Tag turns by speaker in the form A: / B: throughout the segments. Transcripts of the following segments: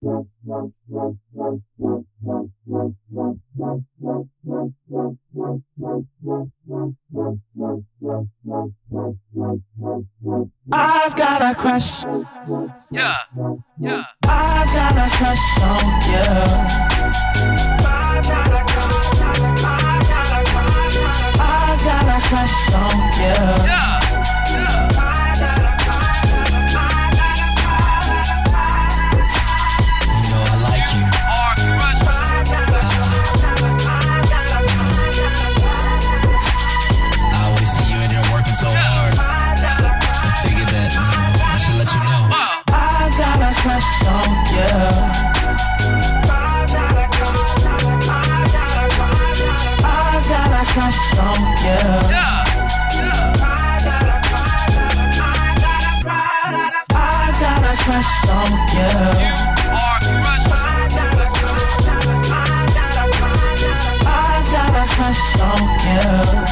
A: I've got a crush.
B: Yeah, yeah.
A: I've got a crush on you. I've got a crush on you.
B: Yeah, yeah.
A: You know I like you.
B: Are crushed.
A: I always see you in there working so hard. I figured that, I should let you know.
B: Wow.
A: I've got a crush on you. I've got a crush on you.
B: Yeah, yeah.
A: I've got a crush on you.
B: Are crushed.
A: I've got a crush on you.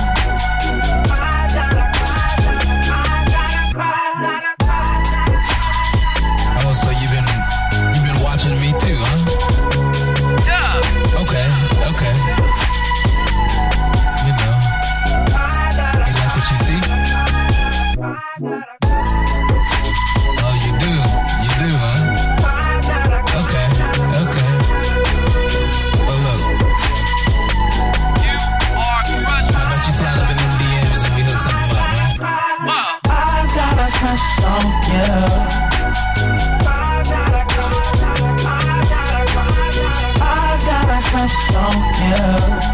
A: Oh, so you've been watching me too, huh?
B: Yeah.
A: Okay. You know, you like what you see? Oh, you do, huh? Okay. Well, look,
B: You are crushed.
A: how about you slide up in them DMs and we hook something up, right?
B: Wow.
A: I've got a crush on you. I've got a crush on you.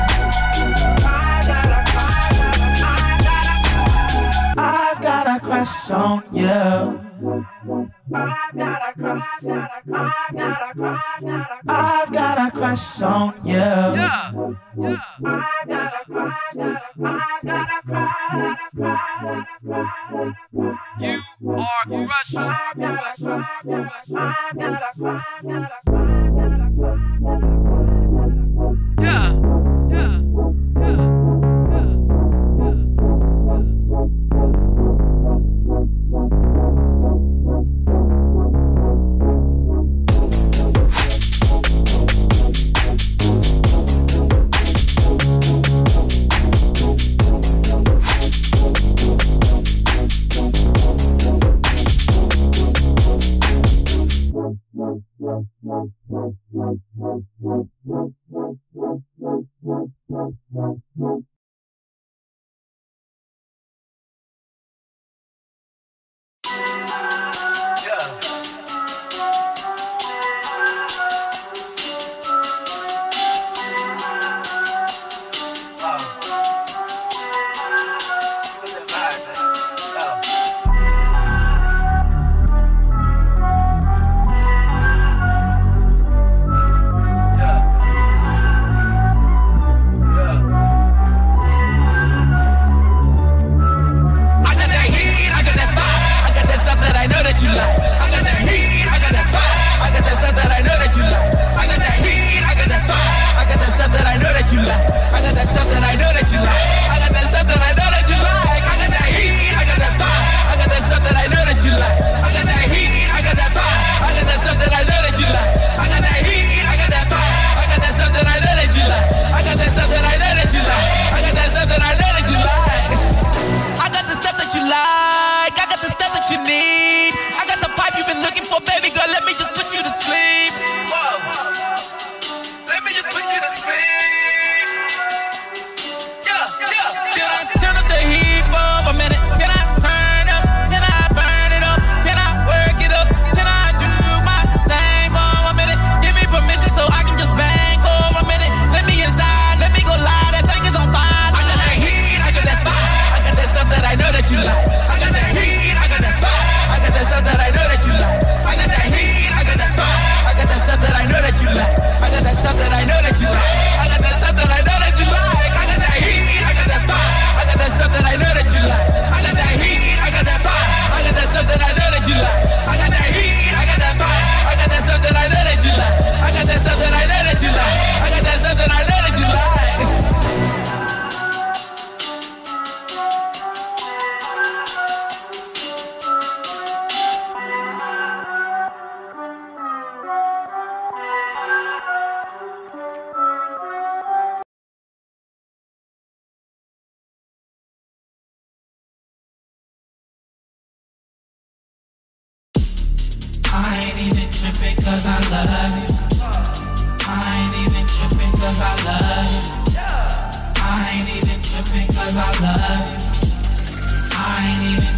A: I've got a crush on you. I've got a crush on you.
B: Yeah, yeah. You are crushed. Yeah, yeah,
A: Yeah. love you. I ain't even tripping cause I love you. I ain't even tripping cause I love you. I ain't even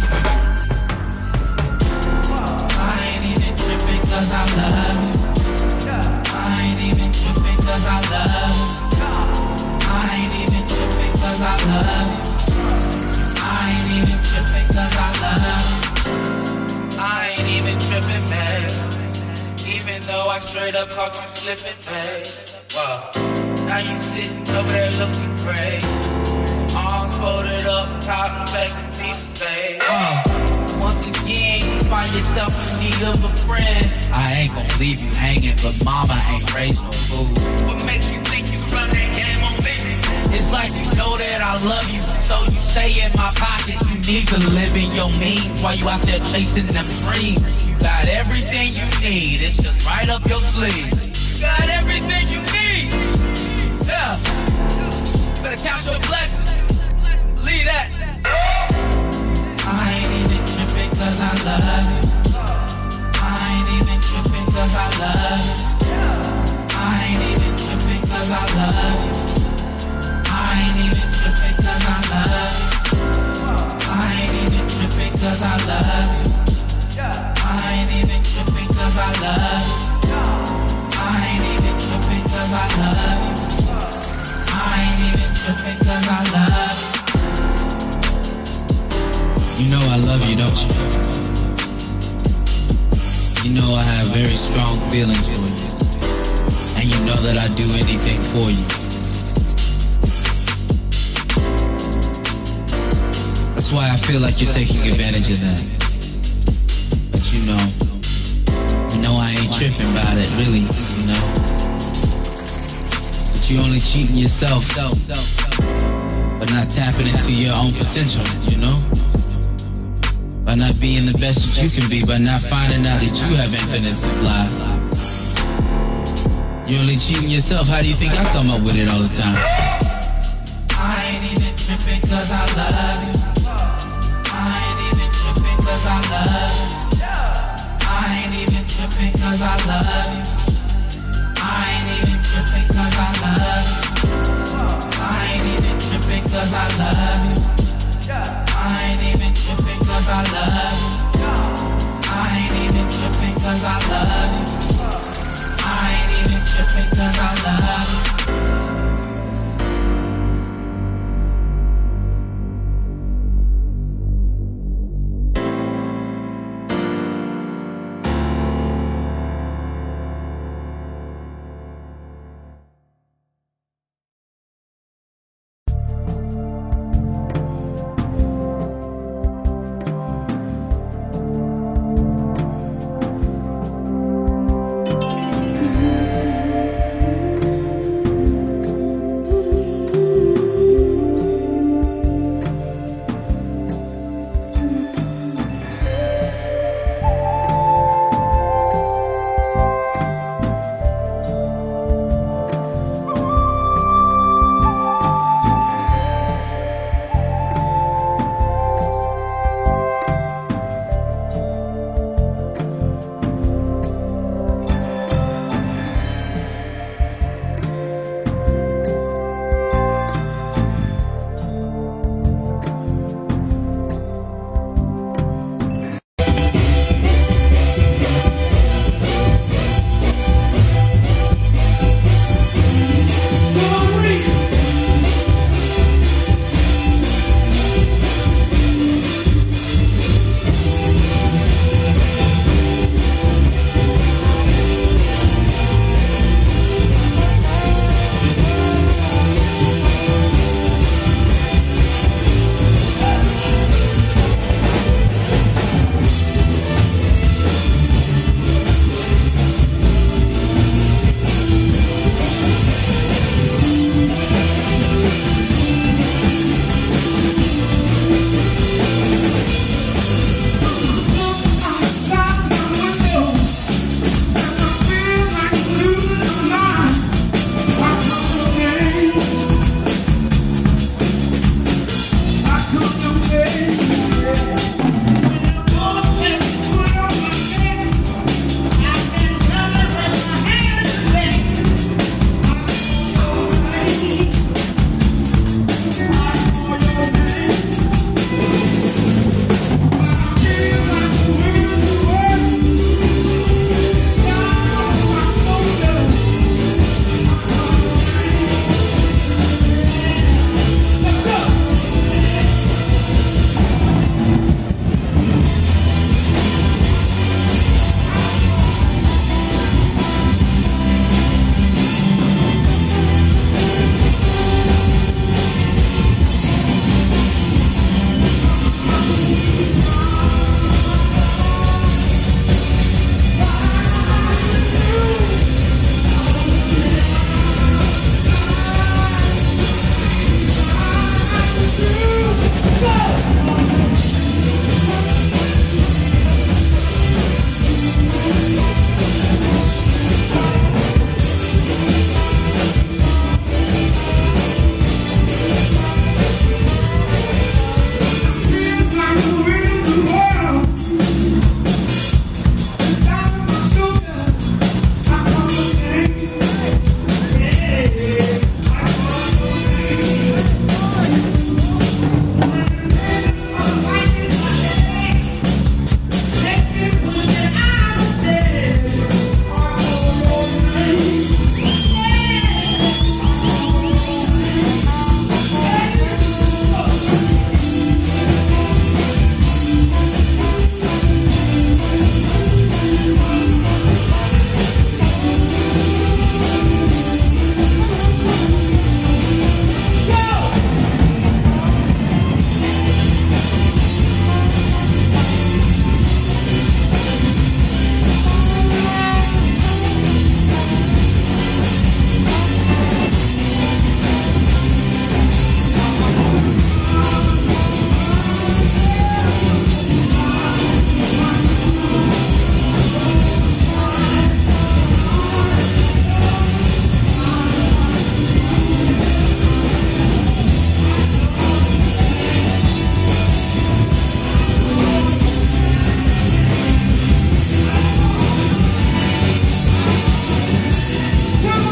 A: tripping cause I love you. I ain't even tripping cause I love you. I ain't even tripping cause I love you. I ain't even tripping cause I love you. I ain't even tripping, man. Even though I straight up caught you slipping, man. Wow. Now you sitting over there looking great. Arms folded up, top and back and feet say. Once again, you find yourself in need of a friend. I ain't gon' leave you hanging, but mama ain't raised no fool. What makes you think you run that game on me? It's like you know that I love you, so you stay in my pocket. You need to live in your means while you out there chasing them dreams. You got everything you need, it's just right up your sleeve. You got everything you need. Yeah. Better count your blessings. Believe that. I ain't even tripping cause I love you. I ain't even tripping cause I love you. I ain't even tripping cause I love you. I ain't even tripping cause I love you. I ain't even tripping cause I love you. I ain't even tripping cause I love you. I ain't even tripping cause I love you. I ain't even tripping cause I love you. You know I love you, don't you? You know I have very strong feelings for you. And you know that I'd do anything for you. That's why I feel like you're taking advantage of that. But you know I ain't tripping about it, really, you know. But you're only cheating yourself, but not tapping into your own potential, you know. By not being the best that you can be, by not finding out that you have infinite supply. You're only cheating yourself. How do you think I come up with it all the time? I ain't even tripping cause I love you. I ain't even tripping cause I love you. I ain't even tripping cause I love you. I ain't even tripping cause I love you. I ain't even tripping cause I love you. I ain't even tripping cause I love you. I ain't even tripping cause I love you. I ain't even tripping cause I love you.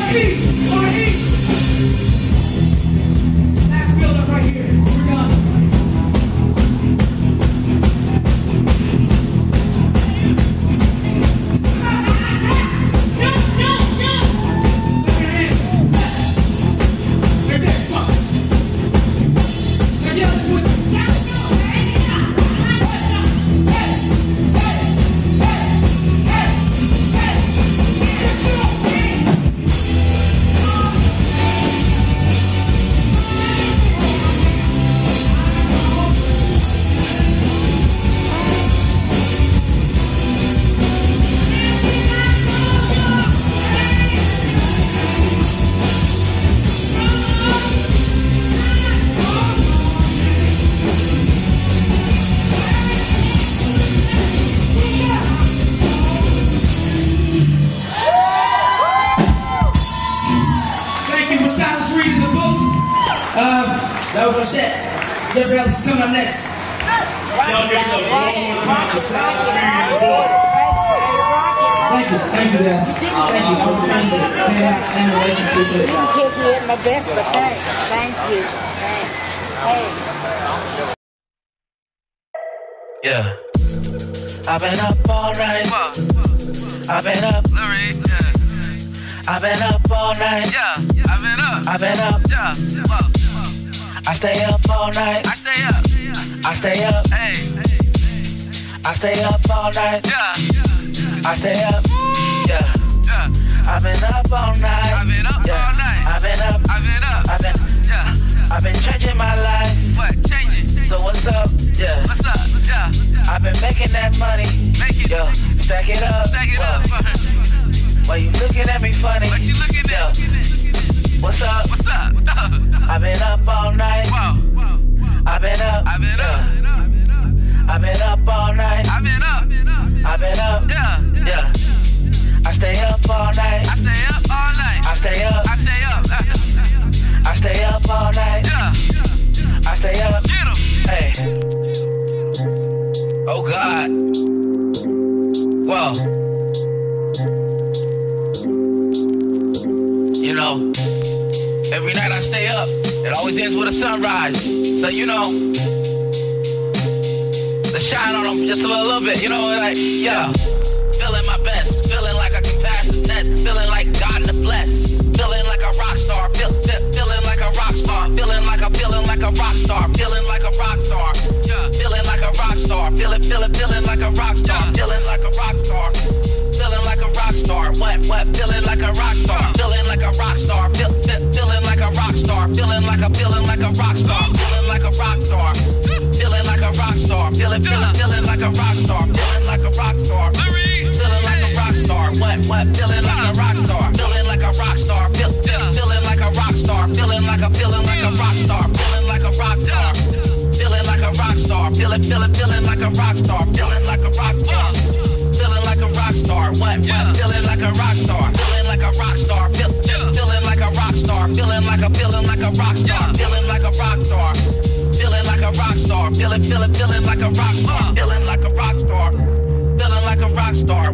A: That was our set. Zebra Ellis is coming up next.
C: Thank
A: you guys. Thank you for the friends and the lady. Appreciate it.
D: Kiss me at my best, but thank you. Hey.
A: Yeah. I've been up all night. I've been up. I've been up all night.
B: Yeah, I've been up.
A: I've been up.
B: Yeah,
A: I stay up all night.
B: I stay up.
A: I stay up.
B: Hey.
A: I stay up all night.
B: Yeah.
A: I stay up. Yeah.
B: Yeah.
A: I've been up all night.
B: I've been up all night.
A: I've been up.
B: I've been up. Yeah.
A: I've been changing my life.
B: What? Change it.
A: So what's up? Yeah.
B: What's up? Yeah.
A: I've been making that money.
B: Make it.
A: Yo, stack it up.
B: Stack it up.
A: Why you looking at me funny?
B: What you looking at?
A: What's up?
B: What's up?
A: I've been up all night.
B: Wow.
A: I've been up.
B: I've been up.
A: I've been up all night.
B: I've been up.
A: I've been up.
B: Yeah.
A: Yeah. I stay up all night.
B: I stay up all night.
A: I stay up.
B: I stay up.
A: I stay up all night.
B: Yeah.
A: I stay up.
B: Get 'em.
A: Hey. Oh God. Well. You know, every night I stay up, it always ends with a sunrise. So, you know, let's shine on them just a little bit, you know, like, yeah. Feeling my best, feeling like I can pass the test, feeling like God in the flesh, feeling like a rock star, feeling like a rock star, feeling like a rock star, feeling like a rock star, yeah. Feeling like a rock star, feeling like a rock star, feeling like a rock star. Feeling like a rock star, what? Feeling like a rock star, feeling like a rock star, feeling like a rock star, feeling like a rock star, feeling like a rock star, feeling like a rock star, feeling like a rock star, feeling like a rock star, feeling like a rock star, what? Feeling like a rock star, feeling like a rock star, feeling like a rock star, feeling like a rock star, feeling like a rock star, feeling like a rock star, feeling like a rock star, feeling like a rock star. Feeling like a rock star, what? Feeling like a rock star, feeling like a rock star, feeling like a rock star, feeling like a rock star, feeling like a rock star, feeling like a rock star, feeling like a rock star, feeling like a rock star, feeling like a rock star.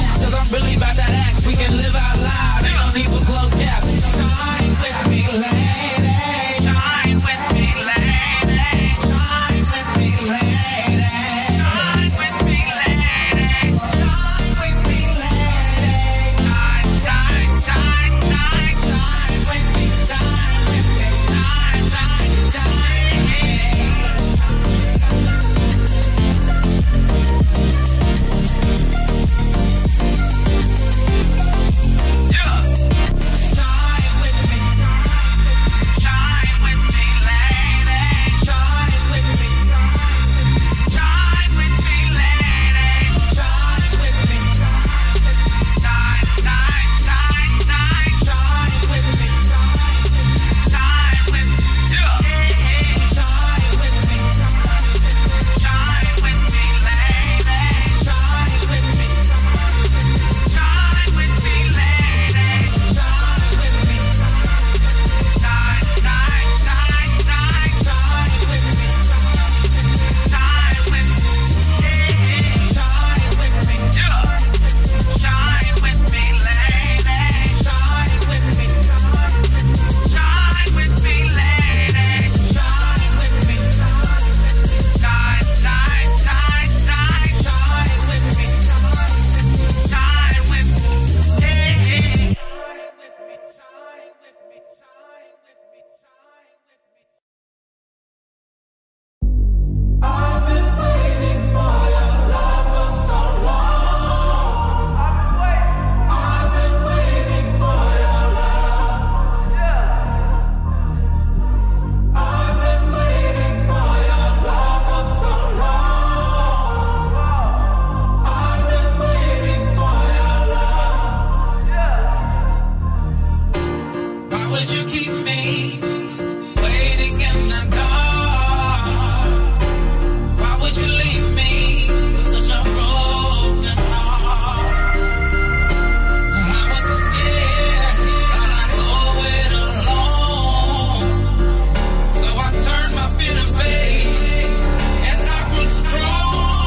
A: Really about that act, we can live out loud, ain't no need for closed caps. With me, would you keep me waiting in the dark? Why would you leave me with such a broken heart? I was so scared that I'd go it alone, so I turned my fear to faith and I grew strong.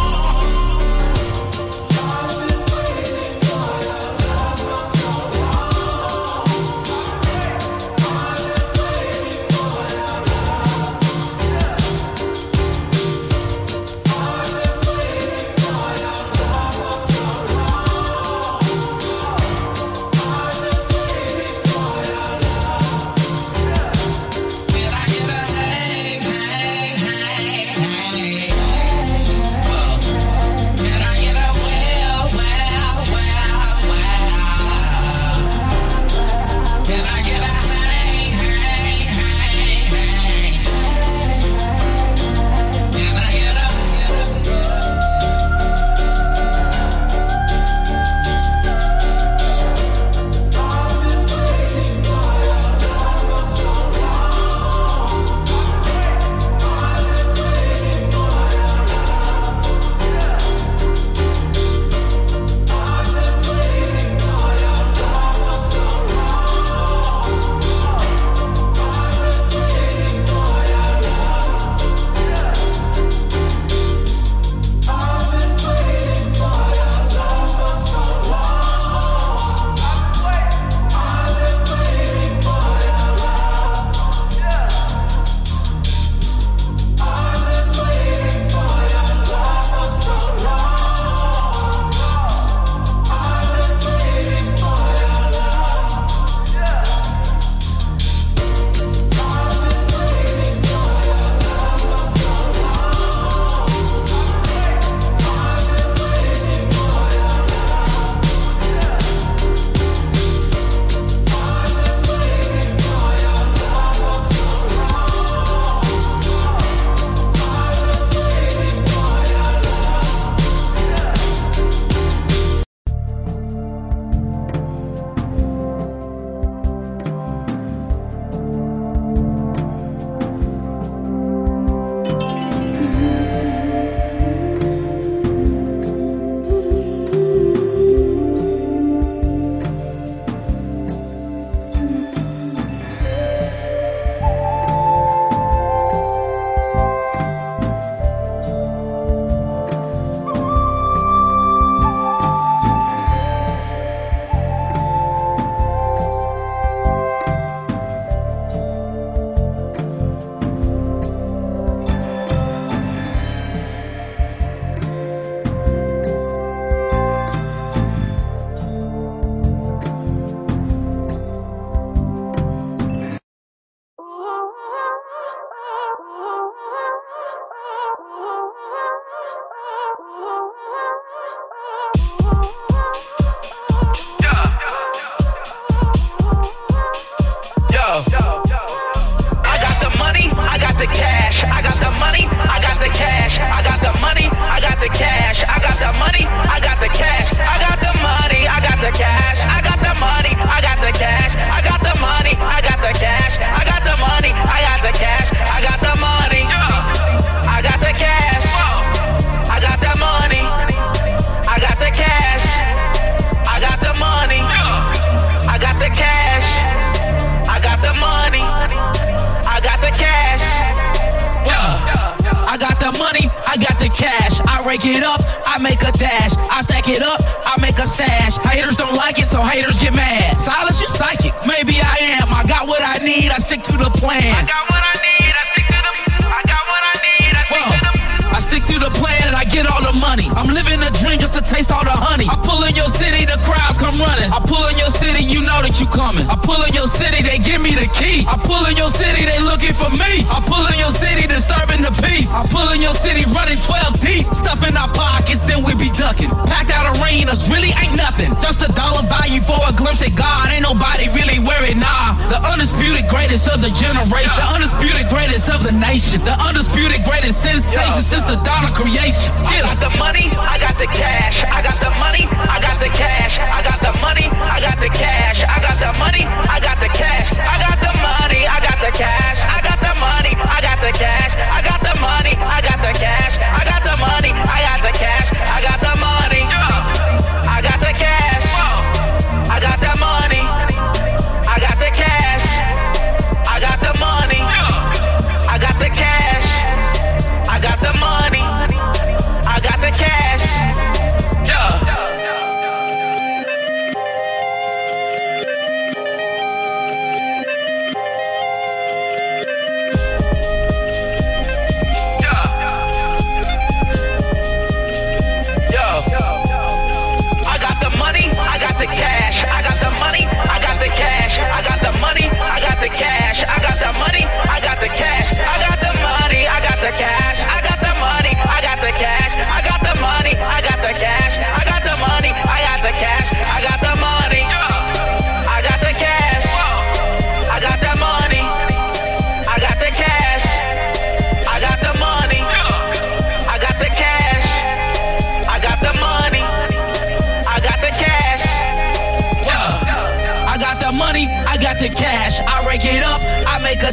C: break it up, I make a dash. I stack it up, I make a stash. Haters don't like it, so haters get mad. Silas, you psychic. Maybe I am. I got what I need, I stick to the plan.
B: I got what I need, I stick to the I got what I need, I stick to the
C: I stick to the plan and I get all the money. I'm living a dream just to taste all the honey. I pull in your city, the crowds come running. I pull in your city, you know that you coming. I pull in your city, they give me the key. I pull in your city, they looking for me. I pull in your city, disturbing the peace. I pull in your city, running 12 deep. Stuff in our pockets, then we be ducking. Packed out arenas, really ain't nothing. Just a dollar value for a glimpse at God. Ain't nobody really worried, nah. The undisputed greatest of the generation. Undisputed greatest of the nation. The undisputed greatest sensation since the dawn of creation.
B: I got the money, I got the cash. I got the money, I got the cash. I got the money, I got the cash. I got the money, I got the cash. I got the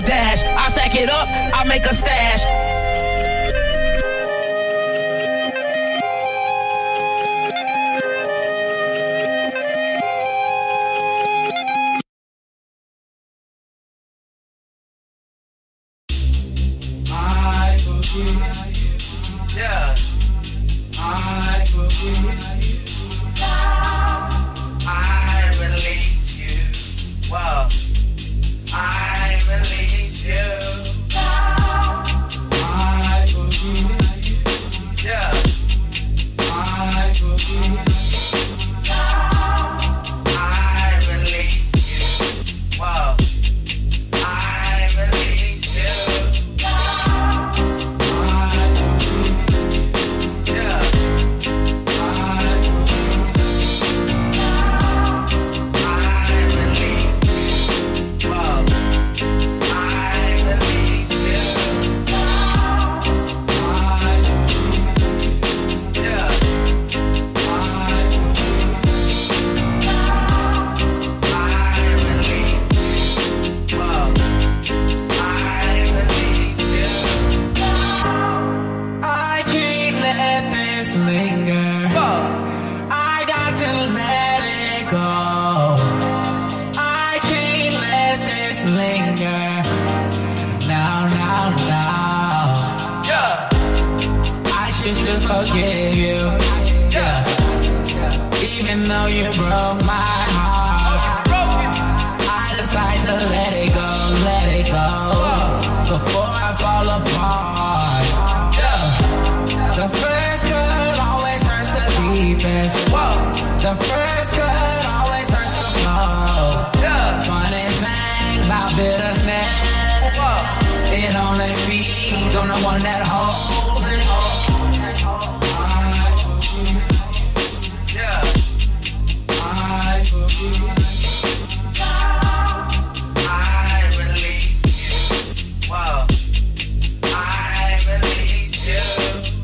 C: dash. I stack it up, I make a stash.
A: I forgive you.
C: Yeah.
A: I forgive you.
C: I release you. Wow. I release you.
A: I forgive you.
C: Yeah.
A: I forgive you.
C: I release you. Wow. I release you.
A: Forgive you, yeah. Even though you broke my heart, I decide to let it go, before I fall apart. Yeah. The first cut always hurts the deepest. The first cut always hurts the most. Funny thing about bitterness, it only feeds on the one that holds it. I forgive you.
C: I release you. Wow. I release you.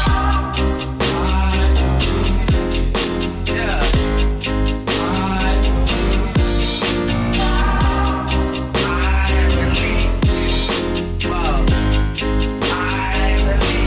C: Yeah. I release you. Wow. I release you.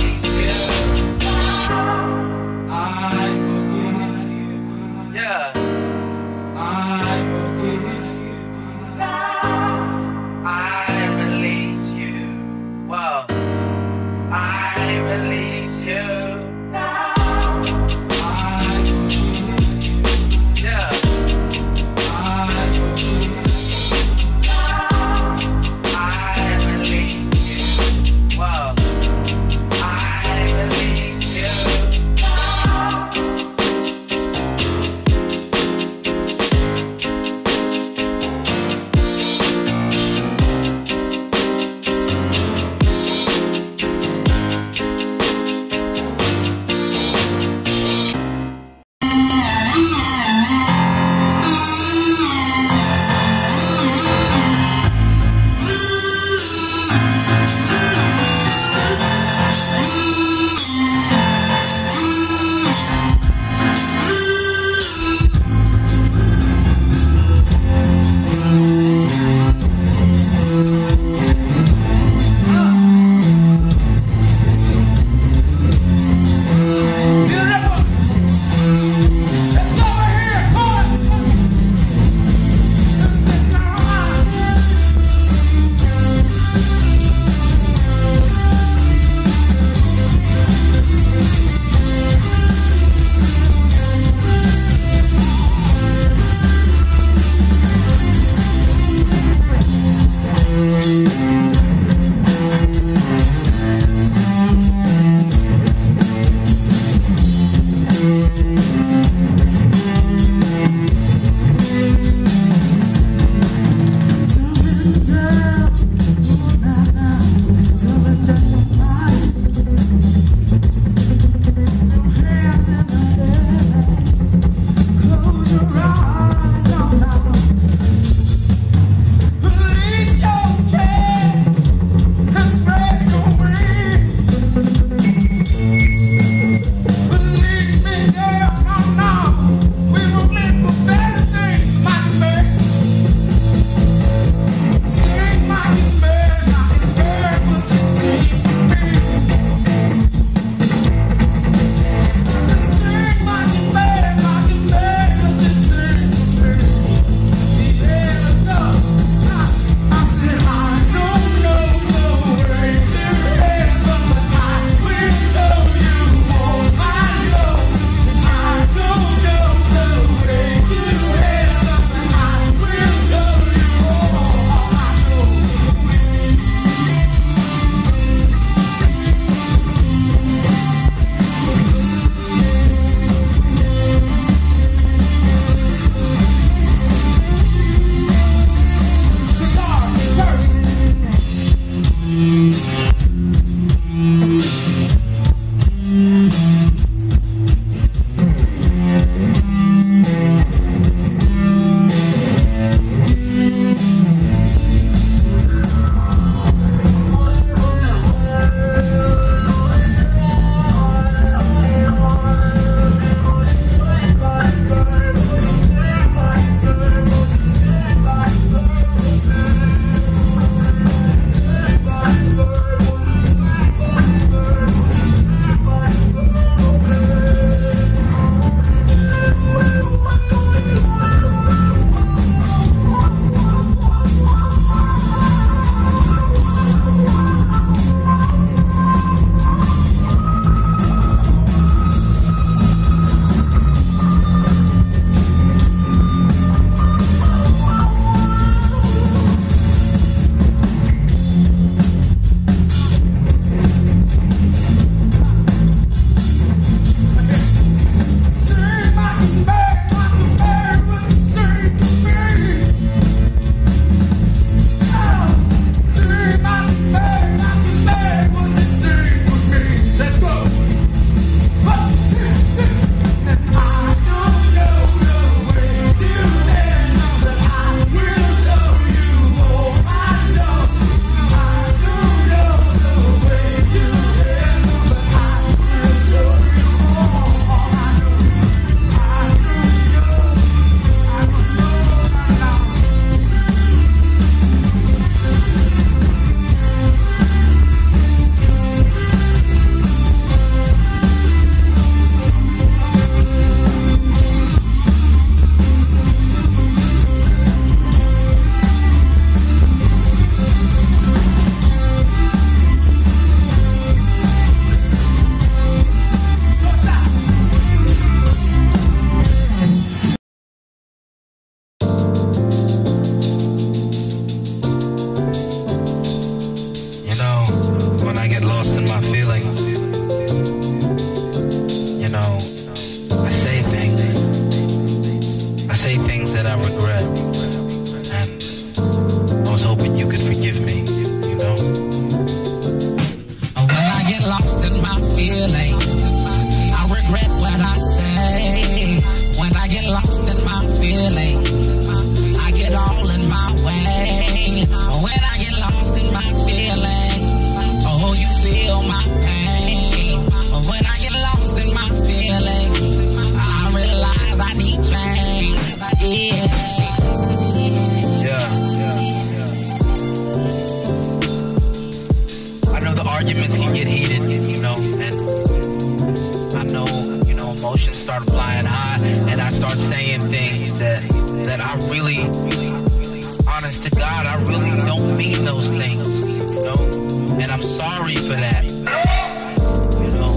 C: arguments can get heated, you know, and I know, you know, emotions start flying high, and I start saying things that I really, honest to God, I really don't mean those things, you know, and I'm sorry for that. You know,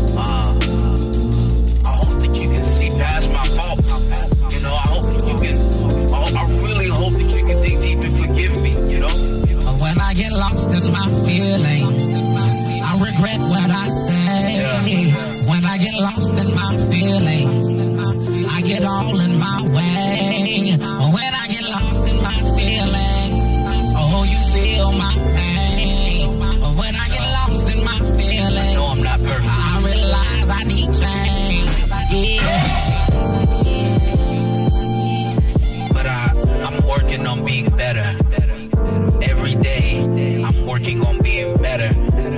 C: I hope that you can see past my faults. You know, I hope that you can, I really hope that you can dig deep and forgive me, you know.
E: When I get lost in my feelings, I regret what I say. When I get lost in my feelings, I get all in my way. When I get lost in my feelings, oh, you feel my pain. When I get lost in my feelings,
C: I know I'm not perfect.
E: I realize I need change.
C: But I'm working on being better. Every day, I'm working on being better.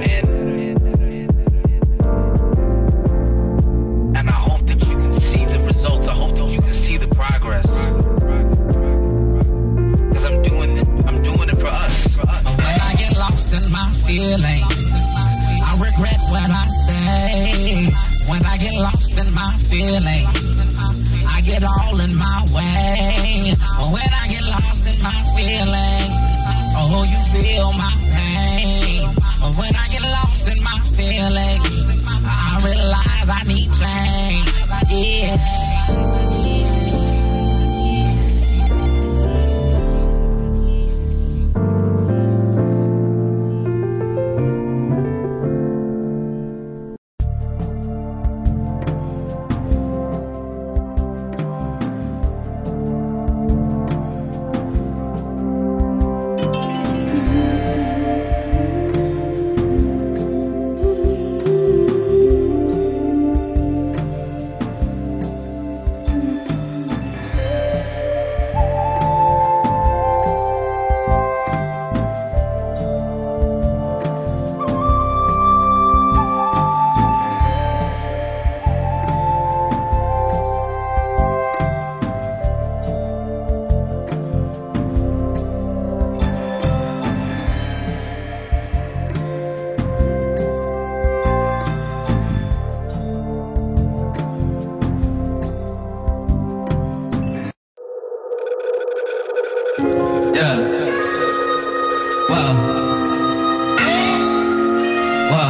C: And I hope that you can see the results. I hope that you can see the progress. Because I'm doing it for us.
E: When I get lost in my feelings, I regret what I say. When I get lost in my feelings, I get all in my way. When I get lost in my feelings, oh, you feel my pain. When I get lost in my feelings, I realize I need change.
C: Yeah. Wow. Wow.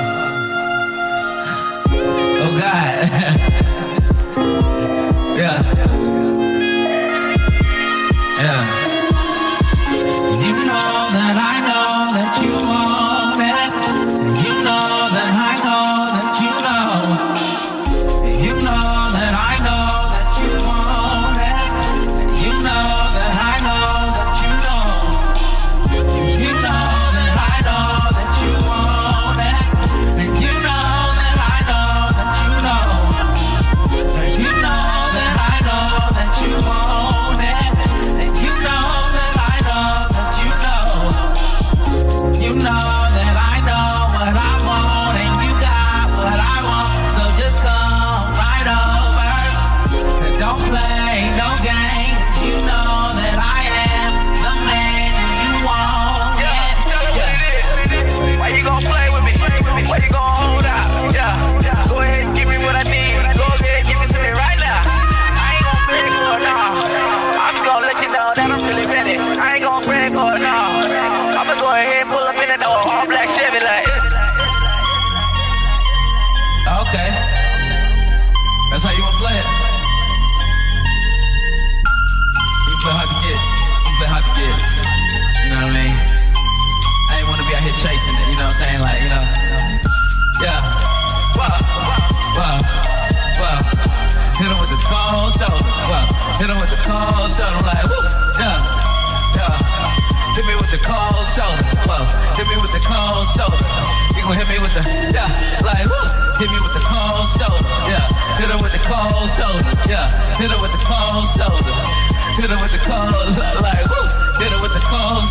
C: Oh God. Yeah. Yeah.
E: You know that I know that you want it. You know that I know that you know. You know that I know that you want it. You know that I know that you know. You know that I know that you want it. And you know that I know that you know. You know that I know that you want it. And you know that I know that you know. You know that I know what I want, and you got what I want. So just come right over and don't play no games. You know that I am the man you want.
B: Why you gonna play with me? Why you gonna hold out? Yeah. Go ahead and give me what I need. Go ahead and give it to me right now. I ain't gonna beg for it, no. I'm just gonna let you know that I'm really ready. I ain't gonna beg for it, no. I'ma go ahead and pull up in the door, all black Chevy like.
C: Okay. That's how you wanna play it. You play hard to get. You play hard to get. You know what I mean? I ain't wanna be out here chasing it, you know what I'm saying? Like, you know. Yeah. Wow. Wow. Wow. Hit him with the cold shoulder. Wow. Hit him with the cold shoulder. I'm like, woo. Yeah. Yeah. Hit me with the cold shoulder. Whoa. Hit me with the cold shoulder. You gon' hit me with the, yeah. Like, woo. Hit me with the cold shoulder. Yeah. Hit him with the cold shoulder. Yeah. Hit him with the cold shoulder. Hit him with the cold, like, woo. Hit him with the cold